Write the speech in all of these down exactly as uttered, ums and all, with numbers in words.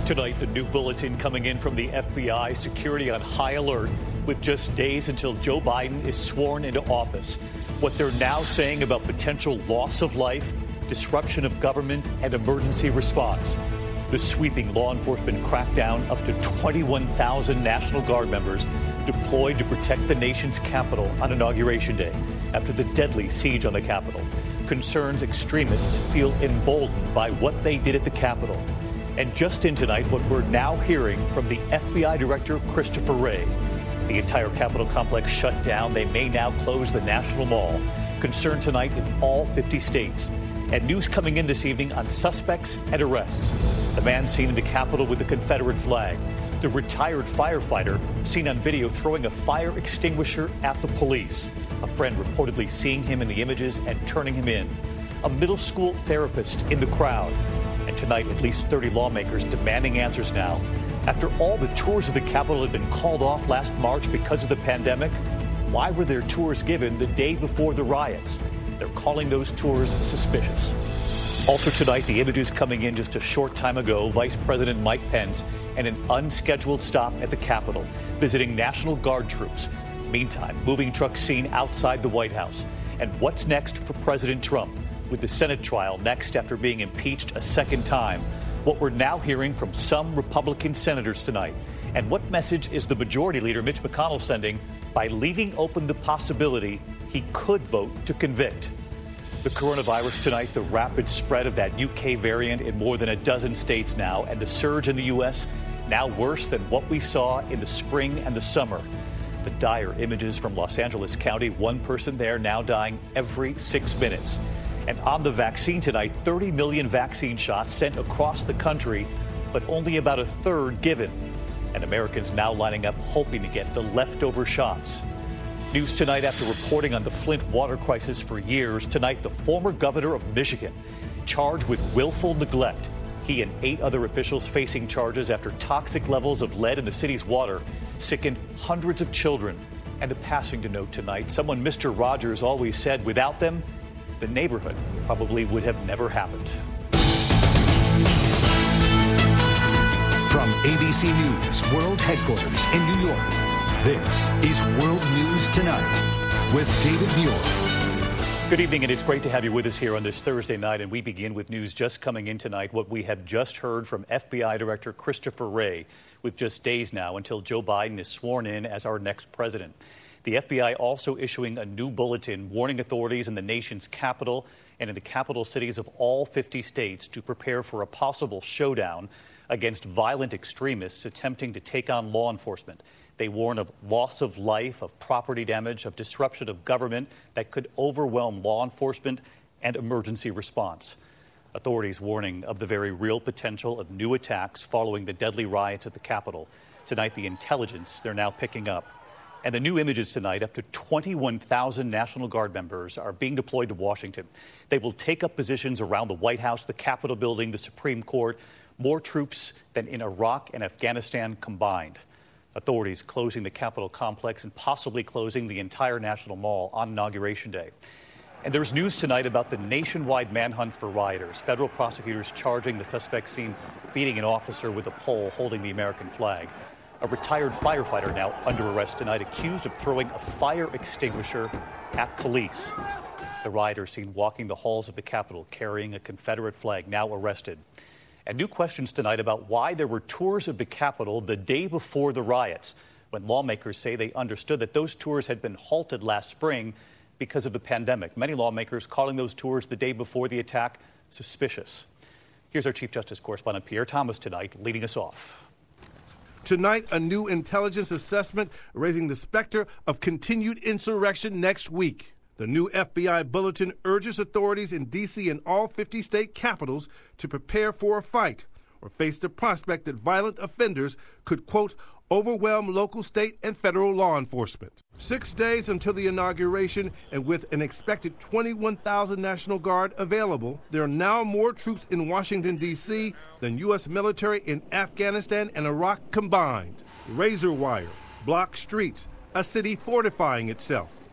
Tonight, the new bulletin coming in from the F B I, security on high alert with just days until Joe Biden is sworn into office. What they're now saying about potential loss of life, disruption of government, and emergency response. The sweeping law enforcement crackdown, up to twenty-one thousand National Guard members deployed to protect the nation's capital on Inauguration Day after the deadly siege on the Capitol. Concerns extremists feel emboldened by what they did at the Capitol. And just in tonight, what we're now hearing from the F B I Director Christopher Wray. The entire Capitol complex shut down. They may now close the National Mall. Concern tonight in all fifty states. And news coming in this evening on suspects and arrests. The man seen in the Capitol with the Confederate flag. The retired firefighter seen on video throwing a fire extinguisher at the police. A friend reportedly seeing him in the images and turning him in. A middle school therapist in the crowd. And tonight, at least thirty lawmakers demanding answers now. After all the tours of the Capitol had been called off last March because of the pandemic, why were their tours given the day before the riots? They're calling those tours suspicious. Also tonight, the images coming in just a short time ago, Vice President Mike Pence and an unscheduled stop at the Capitol, visiting National Guard troops. Meantime, moving trucks seen outside the White House. And what's next for President Trump? With the Senate trial next after being impeached a second time. What we're now hearing from some Republican senators tonight. And what message is the majority leader, Mitch McConnell, sending by leaving open the possibility he could vote to convict? The coronavirus tonight, the rapid spread of that U K variant in more than a dozen states now, and the surge in the U S now worse than what we saw in the spring and the summer. The dire images from Los Angeles County, one person there now dying every six minutes. And on the vaccine tonight, thirty million vaccine shots sent across the country, but only about a third given. And Americans now lining up hoping to get the leftover shots. News tonight after reporting on the Flint water crisis for years. Tonight, the former governor of Michigan charged with willful neglect. He and eight other officials facing charges after toxic levels of lead in the city's water sickened hundreds of children. And a passing to note tonight, someone Mister Rogers always said without them, the neighborhood probably would have never happened. From A B C News World Headquarters in New York, this is World News Tonight with David Muir. Good evening, and it's great to have you with us here on this Thursday night. And we begin with news just coming in tonight, what we have just heard from F B I Director Christopher Wray, with just days now until Joe Biden is sworn in as our next president. The F B I also issuing a new bulletin warning authorities in the nation's capital and in the capital cities of all fifty states to prepare for a possible showdown against violent extremists attempting to take on law enforcement. They warn of loss of life, of property damage, of disruption of government that could overwhelm law enforcement and emergency response. Authorities warning of the very real potential of new attacks following the deadly riots at the Capitol. Tonight, the intelligence they're now picking up. And the new images tonight, up to twenty-one thousand National Guard members are being deployed to Washington. They will take up positions around the White House, the Capitol building, the Supreme Court, more troops than in Iraq and Afghanistan combined. Authorities closing the Capitol complex and possibly closing the entire National Mall on Inauguration Day. And there's news tonight about the nationwide manhunt for rioters. Federal prosecutors charging the suspect seen beating an officer with a pole holding the American flag. A retired firefighter now under arrest tonight, accused of throwing a fire extinguisher at police. The rioters seen walking the halls of the Capitol carrying a Confederate flag, now arrested. And new questions tonight about why there were tours of the Capitol the day before the riots, when lawmakers say they understood that those tours had been halted last spring because of the pandemic. Many lawmakers calling those tours the day before the attack suspicious. Here's our Chief Justice correspondent Pierre Thomas tonight, leading us off. Tonight, a new intelligence assessment raising the specter of continued insurrection next week. The new F B I bulletin urges authorities in D C and all fifty state capitals to prepare for a fight or face the prospect that violent offenders could, quote, overwhelm local, state, and federal law enforcement. Six days until the inauguration, and with an expected twenty-one thousand National Guard available, there are now more troops in Washington, D C than U S military in Afghanistan and Iraq combined. Razor wire, blocked streets, a city fortifying itself.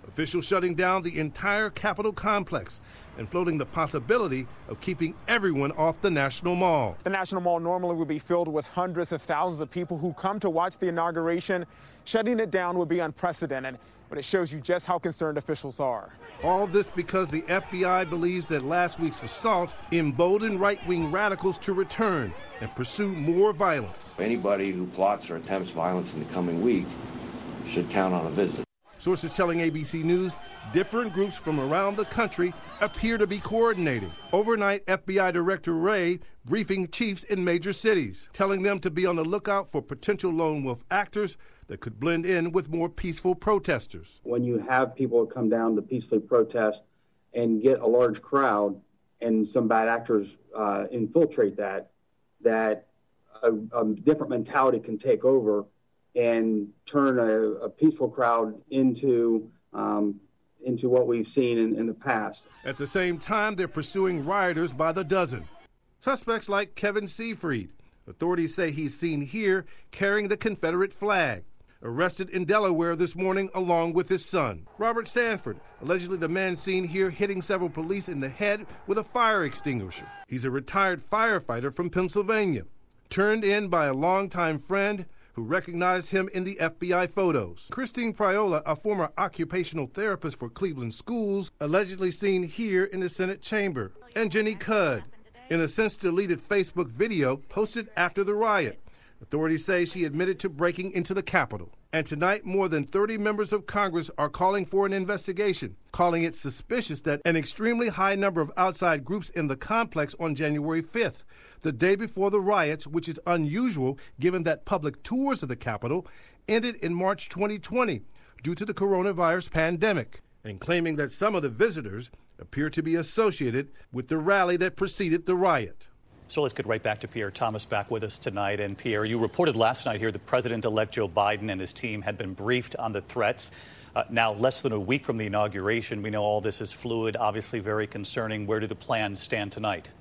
Officials shutting down the entire Capitol complex and floating the possibility of keeping everyone off the National Mall. The National Mall normally would be filled with hundreds of thousands of people who come to watch the inauguration. Shutting it down would be unprecedented, but it shows you just how concerned officials are. All this because the F B I believes that last week's assault emboldened right-wing radicals to return and pursue more violence. Anybody who plots or attempts violence in the coming week should count on a visit. Sources telling A B C News different groups from around the country appear to be coordinating. Overnight, F B I Director Wray briefing chiefs in major cities, telling them to be on the lookout for potential lone wolf actors that could blend in with more peaceful protesters. When you have people come down to peacefully protest and get a large crowd and some bad actors uh, infiltrate that, that a, a different mentality can take over and turn a, a peaceful crowd into um, into what we've seen in, in the past. At the same time, they're pursuing rioters by the dozen. Suspects like Kevin Seafried. Authorities say he's seen here carrying the Confederate flag. Arrested in Delaware this morning along with his son. Robert Sanford, allegedly the man seen here hitting several police in the head with a fire extinguisher. He's a retired firefighter from Pennsylvania, turned in by a longtime friend who recognized him in the F B I photos. Christine Priola, a former occupational therapist for Cleveland schools, allegedly seen here in the Senate chamber. And Jenny Cudd, in a since-deleted Facebook video posted after the riot. Authorities say she admitted to breaking into the Capitol. And tonight, more than thirty members of Congress are calling for an investigation, calling it suspicious that an extremely high number of outside groups in the complex on January fifth, the day before the riots, which is unusual given that public tours of the Capitol ended in March twenty twenty due to the coronavirus pandemic, and claiming that some of the visitors appear to be associated with the rally that preceded the riot. So let's get right back to Pierre Thomas back with us tonight. And Pierre, you reported last night here that President-elect Joe Biden and his team had been briefed on the threats. Uh, now, less than a week from the inauguration, we know all this is fluid, obviously very concerning. Where do the plans stand tonight?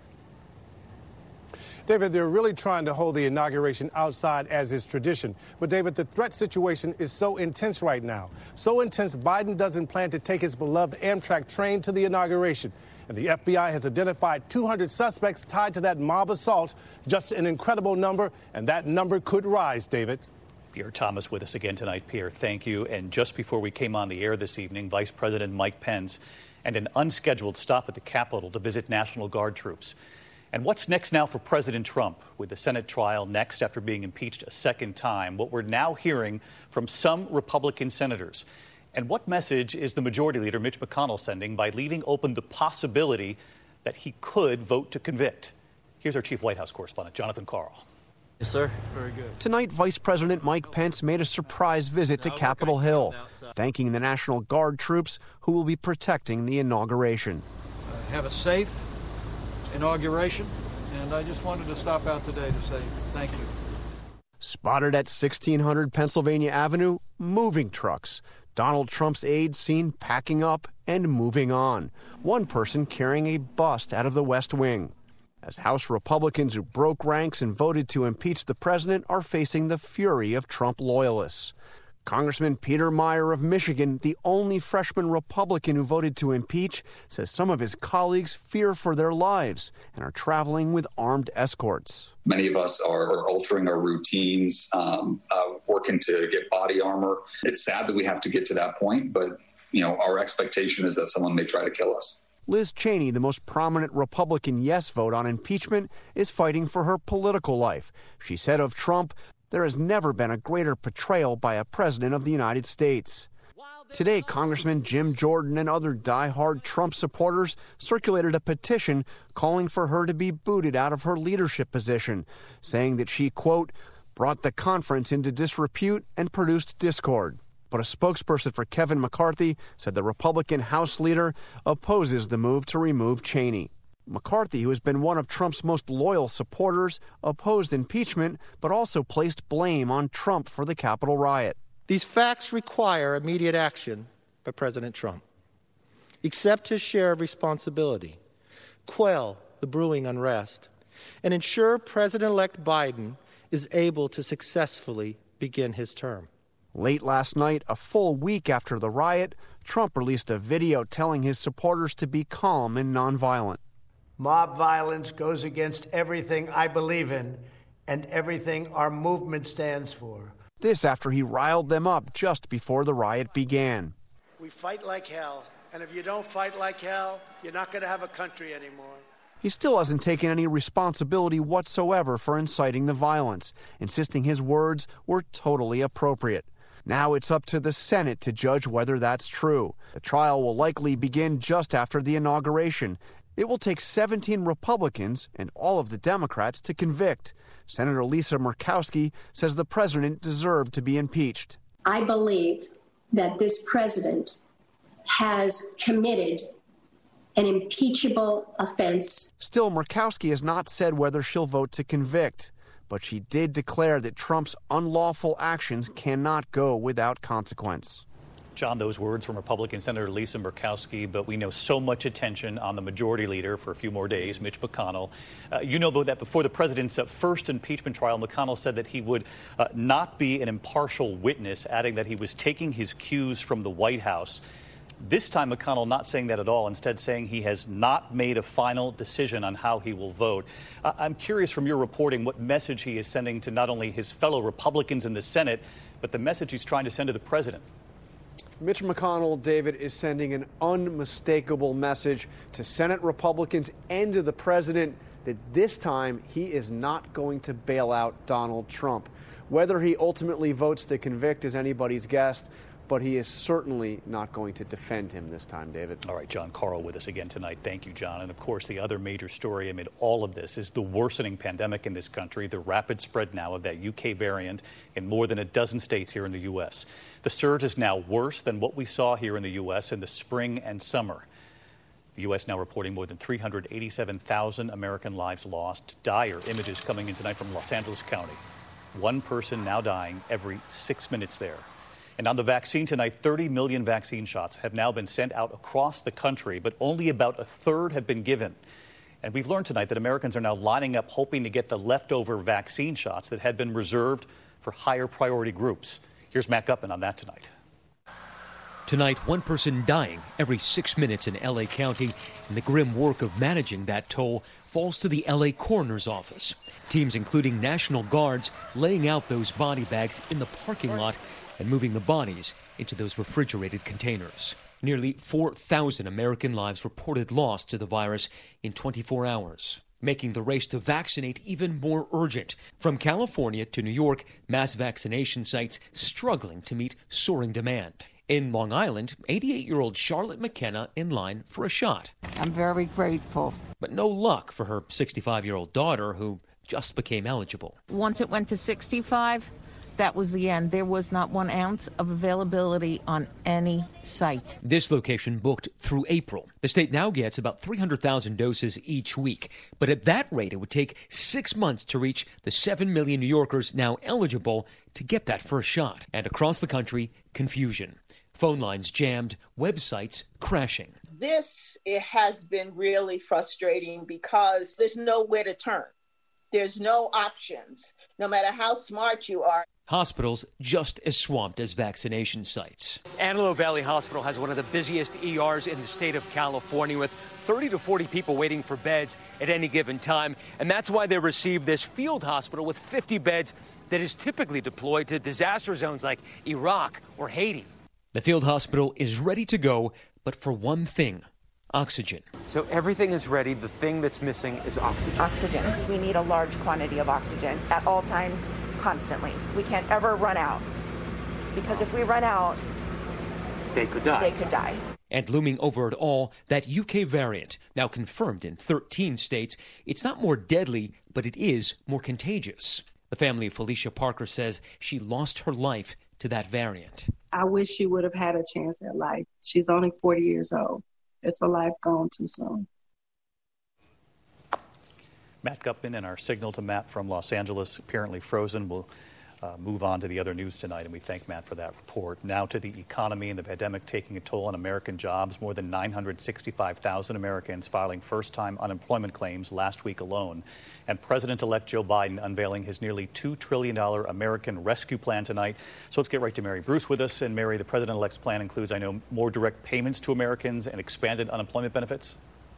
David, they're really trying to hold the inauguration outside as is tradition. But, David, the threat situation is so intense right now. So intense, Biden doesn't plan to take his beloved Amtrak train to the inauguration. And the F B I has identified two hundred suspects tied to that mob assault. Just an incredible number, and that number could rise, David. Pierre Thomas with us again tonight. Pierre, thank you. And just before we came on the air this evening, Vice President Mike Pence and an unscheduled stop at the Capitol to visit National Guard troops. And what's next now for President Trump with the Senate trial next after being impeached a second time? What we're now hearing from some Republican senators. And what message is the Majority Leader Mitch McConnell sending by leaving open the possibility that he could vote to convict? Here's our chief White House correspondent, Jonathan Karl. Yes, sir. Very good. Tonight, Vice President Mike Pence made a surprise visit to Capitol Hill, thanking the National Guard troops who will be protecting the inauguration. Uh, have a safe inauguration, and I just wanted to stop out today to say thank you. Spotted at sixteen hundred Pennsylvania Avenue, moving trucks. Donald Trump's aides seen packing up and moving on. One person carrying a bust out of the West Wing. As House Republicans who broke ranks and voted to impeach the president are facing the fury of Trump loyalists. Congressman Peter Meijer of Michigan, the only freshman Republican who voted to impeach, says some of his colleagues fear for their lives and are traveling with armed escorts. Many of us are altering our routines, um, uh, working to get body armor. It's sad that we have to get to that point, but you know, our expectation is that someone may try to kill us. Liz Cheney, the most prominent Republican yes vote on impeachment, is fighting for her political life. She said of Trump, there has never been a greater betrayal by a president of the United States. Today, Congressman Jim Jordan and other die-hard Trump supporters circulated a petition calling for her to be booted out of her leadership position, saying that she, quote, brought the conference into disrepute and produced discord. But a spokesperson for Kevin McCarthy said the Republican House leader opposes the move to remove Cheney. McCarthy, who has been one of Trump's most loyal supporters, opposed impeachment, but also placed blame on Trump for the Capitol riot. These facts require immediate action by President Trump. Accept his share of responsibility, quell the brewing unrest, and ensure President-elect Biden is able to successfully begin his term. Late last night, a full week after the riot, Trump released a video telling his supporters to be calm and nonviolent. Mob violence goes against everything I believe in and everything our movement stands for. This after he riled them up just before the riot began. We fight like hell, and if you don't fight like hell, you're not going to have a country anymore. He still hasn't taken any responsibility whatsoever for inciting the violence, insisting his words were totally appropriate. Now it's up to the Senate to judge whether that's true. The trial will likely begin just after the inauguration. It will take seventeen Republicans and all of the Democrats to convict. Senator Lisa Murkowski says the president deserved to be impeached. I believe that this president has committed an impeachable offense. Still, Murkowski has not said whether she'll vote to convict, but she did declare that Trump's unlawful actions cannot go without consequence. John, those words from Republican Senator Lisa Murkowski, but we know so much attention on the majority leader for a few more days, Mitch McConnell. Uh, you know, though, that before the president's uh, first impeachment trial, McConnell said that he would uh, not be an impartial witness, adding that he was taking his cues from the White House. This time, McConnell not saying that at all, instead saying he has not made a final decision on how he will vote. Uh, I'm curious from your reporting what message he is sending to not only his fellow Republicans in the Senate, but the message he's trying to send to the president. Mitch McConnell, David, is sending an unmistakable message to Senate Republicans and to the president that this time he is not going to bail out Donald Trump. Whether he ultimately votes to convict is anybody's guess, but he is certainly not going to defend him this time, David. All right, John Carl with us again tonight. Thank you, John. And of course, the other major story amid all of this is the worsening pandemic in this country, the rapid spread now of that U K variant in more than a dozen states here in the U S. The surge is now worse than what we saw here in the U S in the spring and summer. The U S now reporting more than three hundred eighty-seven thousand American lives lost. Dire images coming in tonight from Los Angeles County. One person now dying every six minutes there. And on the vaccine tonight, thirty million vaccine shots have now been sent out across the country, but only about a third have been given. And we've learned tonight that Americans are now lining up hoping to get the leftover vaccine shots that had been reserved for higher priority groups. Here's Matt Gutman on that tonight. Tonight, one person dying every six minutes in L A County, and the grim work of managing that toll falls to the L A Coroner's Office. Teams including National Guards laying out those body bags in the parking lot and moving the bodies into those refrigerated containers. Nearly four thousand American lives reported lost to the virus in twenty-four hours, making the race to vaccinate even more urgent. From California to New York, mass vaccination sites struggling to meet soaring demand. In Long Island, eighty-eight-year-old Charlotte McKenna in line for a shot. I'm very grateful. But no luck for her sixty-five-year-old daughter, who just became eligible. Once it went to sixty-five, that was the end. There was not one ounce of availability on any site. This location booked through April. The state now gets about three hundred thousand doses each week. But at that rate, it would take six months to reach the seven million New Yorkers now eligible to get that first shot. And across the country, confusion. Phone lines jammed, websites crashing. This it has been really frustrating because there's nowhere to turn. There's no options, no matter how smart you are. Hospitals just as swamped as vaccination sites. Antelope Valley Hospital has one of the busiest E Rs in the state of California, with thirty to forty people waiting for beds at any given time. And that's why they received this field hospital with fifty beds that is typically deployed to disaster zones like Iraq or Haiti. The field hospital is ready to go, but for one thing: oxygen. So everything is ready. The thing that's missing is oxygen. Oxygen. We need a large quantity of oxygen at all times, constantly. We can't ever run out, because if we run out, they could die. They could die. And looming over it all, that U K variant, now confirmed in thirteen states. It's not more deadly, but it is more contagious. The family of Felicia Parker says she lost her life to that variant. I wish she would have had a chance at life. She's only forty years old. It's a life gone too soon. Matt Gutman and our signal to Matt from Los Angeles, apparently frozen. We'll uh, move on to the other news tonight, and we thank Matt for that report. Now to the economy and the pandemic taking a toll on American jobs. More than nine hundred sixty-five thousand Americans filing first-time unemployment claims last week alone. And President-elect Joe Biden unveiling his nearly two trillion dollars American Rescue Plan tonight. So let's get right to Mary Bruce with us. And Mary, the President-elect's plan includes, I know, more direct payments to Americans and expanded unemployment benefits.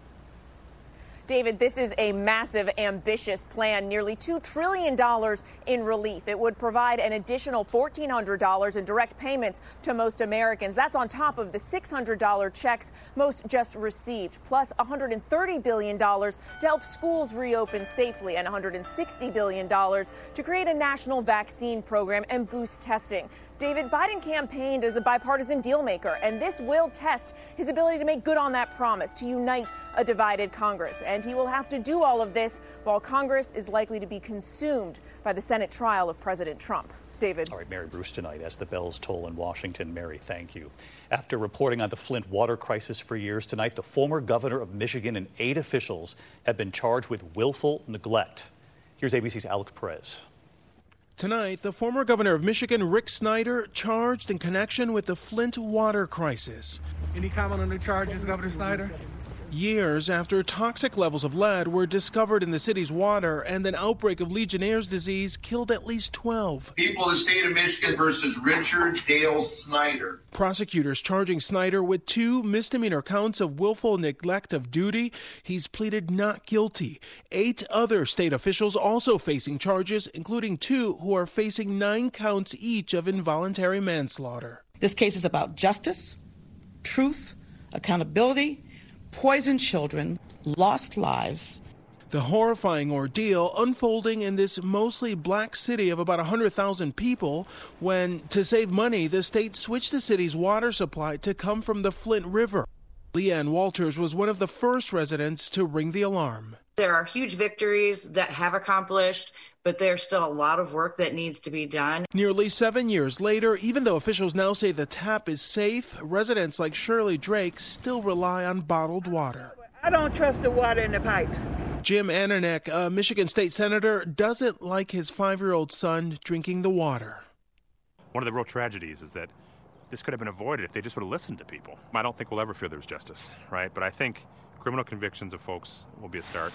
David, this is a massive, ambitious plan, nearly two trillion dollars in relief. It would provide an additional fourteen hundred dollars in direct payments to most Americans. That's on top of the six hundred dollars checks most just received, plus one hundred thirty billion dollars to help schools reopen safely and one hundred sixty billion dollars to create a national vaccine program and boost testing. David, Biden campaigned as a bipartisan deal maker, and this will test his ability to make good on that promise to unite a divided Congress. And he will have to do all of this while Congress is likely to be consumed by the Senate trial of President Trump. David. All right, Mary Bruce tonight as the bells toll in Washington. Mary, thank you. After reporting on the Flint water crisis for years, tonight the former governor of Michigan and eight officials have been charged with willful neglect. Here's A B C's Alex Perez. Tonight, the former governor of Michigan, Rick Snyder, charged in connection with the Flint water crisis. Any comment on the charges, Governor Snyder? Years after toxic levels of lead were discovered in the city's water and an outbreak of Legionnaire's disease killed at least twelve. People of the state of Michigan versus Richard Dale Snyder. Prosecutors charging Snyder with two misdemeanor counts of willful neglect of duty. He's pleaded not guilty. Eight other state officials also facing charges, including two who are facing nine counts each of involuntary manslaughter. This case is about justice, truth, accountability, poisoned children, lost lives. The horrifying ordeal unfolding in this mostly black city of about one hundred thousand people when, to save money, the state switched the city's water supply to come from the Flint River. Leanne Walters was one of the first residents to ring the alarm. There are huge victories that have accomplished, but there's still a lot of work that needs to be done. Nearly seven years later, even though officials now say the tap is safe, residents like Shirley Drake still rely on bottled water. I don't trust the water in the pipes. Jim Ananek, a Michigan state senator, doesn't like his five-year-old son drinking the water. One of the real tragedies is that this could have been avoided if they just would have listened to people. I don't think we'll ever feel there's justice, right? But I think criminal convictions of folks will be a start.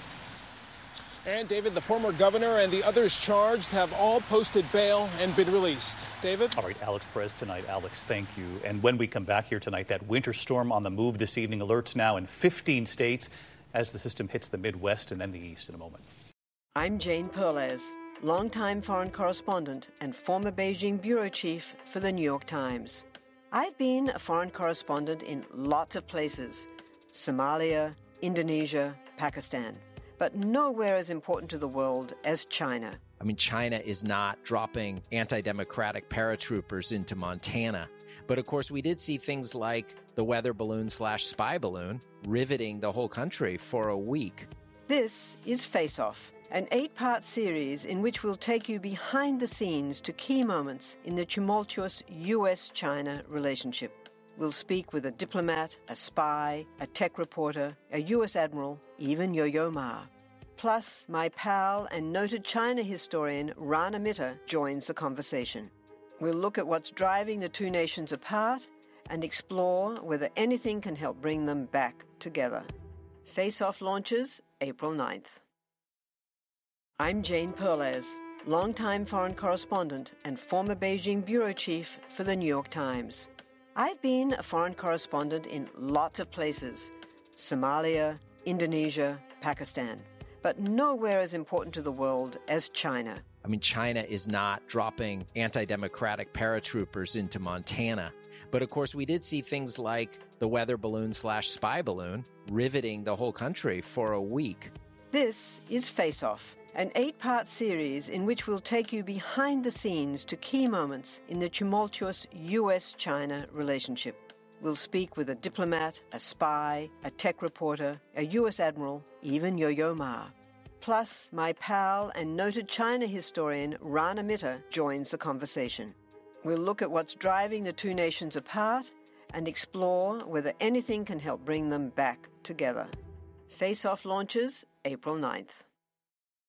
And, David, the former governor and the others charged have all posted bail and been released. David? All right, Alex Perez tonight. Alex, thank you. And when we come back here tonight, that winter storm on the move this evening, alerts now in fifteen states as the system hits the Midwest and then the East in a moment. I'm Jane Perlez, longtime foreign correspondent and former Beijing bureau chief for the New York Times. I've been a foreign correspondent in lots of places: Somalia, Indonesia, Pakistan. But nowhere as important to the world as China. I mean, China is not dropping anti-democratic paratroopers into Montana. But of course, we did see things like the weather balloon slash spy balloon riveting the whole country for a week. This is Face Off, an eight-part series in which we'll take you behind the scenes to key moments in the tumultuous U S China relationship. We'll speak with a diplomat, a spy, a tech reporter, a U S admiral, even Yo-Yo Ma. Plus, my pal and noted China historian Rana Mitter joins the conversation. We'll look at what's driving the two nations apart and explore whether anything can help bring them back together. Face Off launches April ninth. I'm Jane Perlez, longtime foreign correspondent and former Beijing bureau chief for the New York Times. I've been a foreign correspondent in lots of places: Somalia, Indonesia, Pakistan. But nowhere as important to the world as China. I mean, China is not dropping anti-democratic paratroopers into Montana. But of course, we did see things like the weather balloon slash spy balloon riveting the whole country for a week. This is Face Off, an eight-part series in which we'll take you behind the scenes to key moments in the tumultuous U S China relationship. We'll speak with a diplomat, a spy, a tech reporter, a U S admiral, even Yo-Yo Ma. Plus, my pal and noted China historian Rana Mitter joins the conversation. We'll look at what's driving the two nations apart and explore whether anything can help bring them back together. Face Off launches April ninth.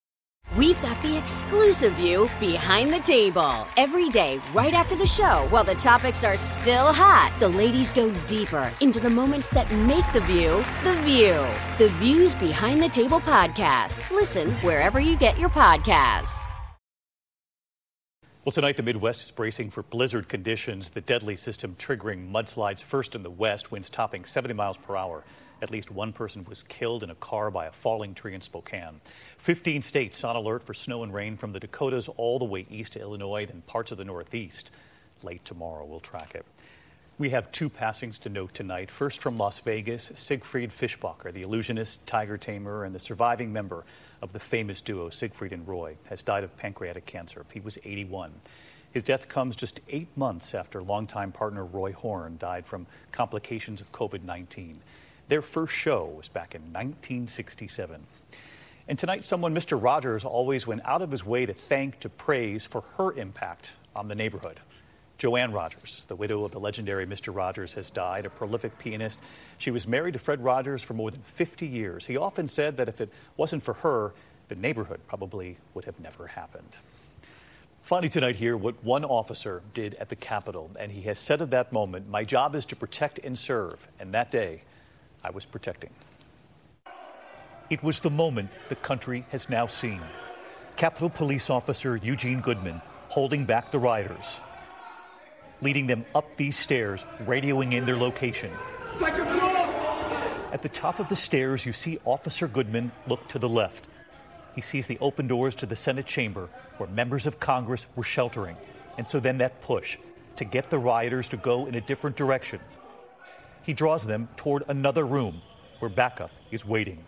We've got the exclusive view behind the table. Every day, right after the show, while the topics are still hot, the ladies go deeper into the moments that make the view the view. The Views Behind the Table podcast. Listen wherever you get your podcasts. Well, tonight the Midwest is bracing for blizzard conditions. The deadly system triggering mudslides first in the west, winds topping seventy miles per hour. At least one person was killed in a car by a falling tree in Spokane. fifteen states on alert for snow and rain from the Dakotas all the way east to Illinois, then parts of the Northeast. Late tomorrow, we'll track it. We have two passings to note tonight. First from Las Vegas, Siegfried Fischbacher, the illusionist, tiger tamer, and the surviving member of the famous duo Siegfried and Roy, has died of pancreatic cancer. He was eighty-one. His death comes just eight months after longtime partner Roy Horn died from complications of COVID nineteen. Their first show was back in nineteen sixty-seven. And tonight, someone Mister Rogers always went out of his way to thank, to praise for her impact on the neighborhood. Joanne Rogers, the widow of the legendary Mister Rogers, has died, a prolific pianist. She was married to Fred Rogers for more than fifty years. He often said that if it wasn't for her, the neighborhood probably would have never happened. Finally tonight here, what one officer did at the Capitol, and he has said at that moment, "My job is to protect and serve," and that day, I was protecting. It was the moment the country has now seen. Capitol Police Officer Eugene Goodman holding back the rioters, leading them up these stairs, radioing in their location. Second floor! At the top of the stairs, you see Officer Goodman look to the left. He sees the open doors to the Senate chamber where members of Congress were sheltering. And so then that push to get the rioters to go in a different direction. He draws them toward another room where backup is waiting.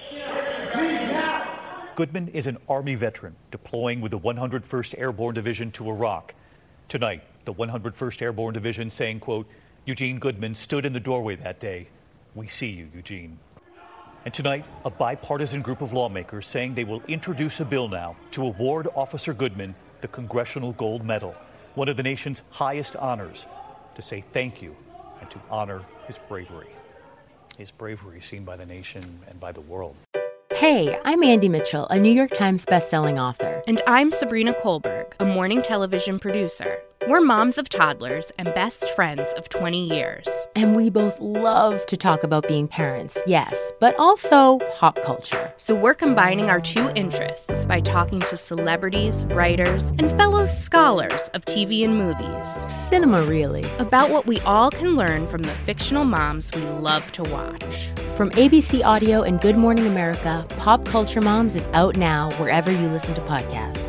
Goodman is an Army veteran deploying with the one hundred first Airborne Division to Iraq. Tonight, the one hundred first Airborne Division saying, quote, "Eugene Goodman stood in the doorway that day. We see you, Eugene." And tonight, a bipartisan group of lawmakers saying they will introduce a bill now to award Officer Goodman the Congressional Gold Medal, one of the nation's highest honors, to say thank you and to honor his bravery. His bravery seen by the nation and by the world. Hey, I'm Andy Mitchell, a New York Times bestselling author. And I'm Sabrina Kohlberg, a morning television producer. We're moms of toddlers and best friends of twenty years. And we both love to talk about being parents, yes, but also pop culture. So we're combining our two interests by talking to celebrities, writers, and fellow scholars of T V and movies. Cinema, really. About what we all can learn from the fictional moms we love to watch. From A B C Audio and Good Morning America, Pop Culture Moms is out now wherever you listen to podcasts.